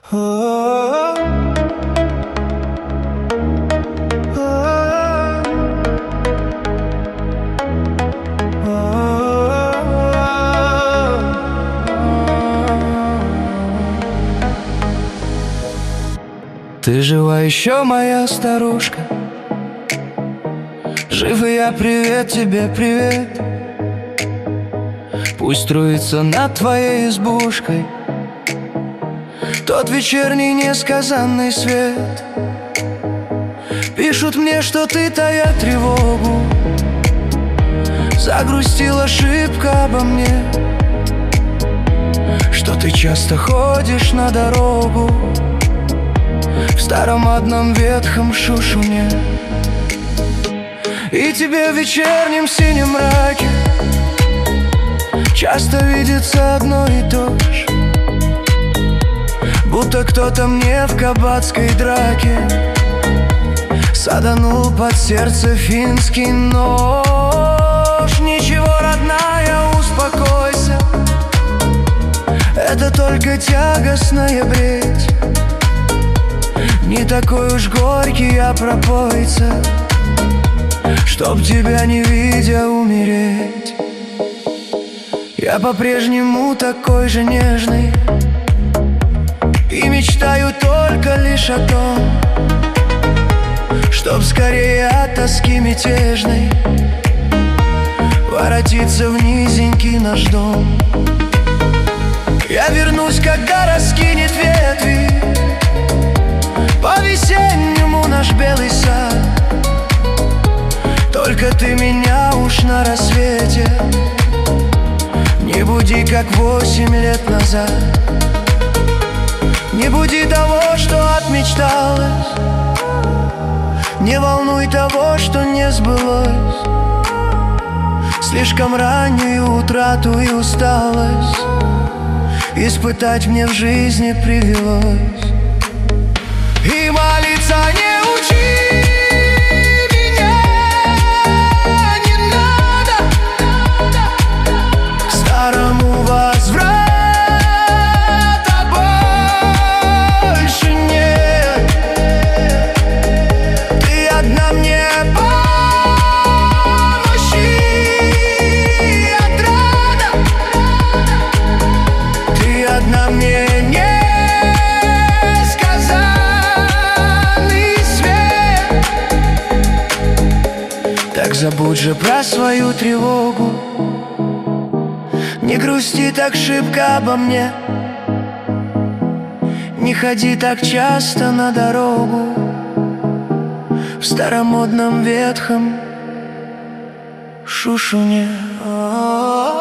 Ты жива еще, моя старушка? Жив и я, привет тебе, привет. Пусть струится над твоей избушкой тот вечерний несказанный свет. Пишут мне, что ты, тая тревогу, загрустила шибко обо мне, что ты часто ходишь на дорогу в старом одном ветхом шушуне. И тебе в вечернем синем мраке часто видится одно и то же, будто кто-то мне в кабацкой драке саданул под сердце финский нож. Ничего, родная, успокойся, это только тягостная бредь. Не такой уж горький я пропойца, чтоб тебя не видя умереть. Я по-прежнему такой же нежный и мечтаю только лишь о том, чтоб скорее от тоски мятежной воротиться в низенький наш дом. Я вернусь, когда раскинет ветви по-весеннему наш белый сад. Только ты меня уж на рассвете не буди, как 8 лет назад. Не буди того, что отмечталось, не волнуй того, что не сбылось. Слишком раннюю утрату и усталость испытать мне в жизни привелось. И молиться не учи меня, не надо, к старому возврата больше нет. Ты одна мне помощи отрада, ты одна мне не забудь же про свою тревогу, не грусти так шибко обо мне, не ходи так часто на дорогу в старомодном ветхом шушуне.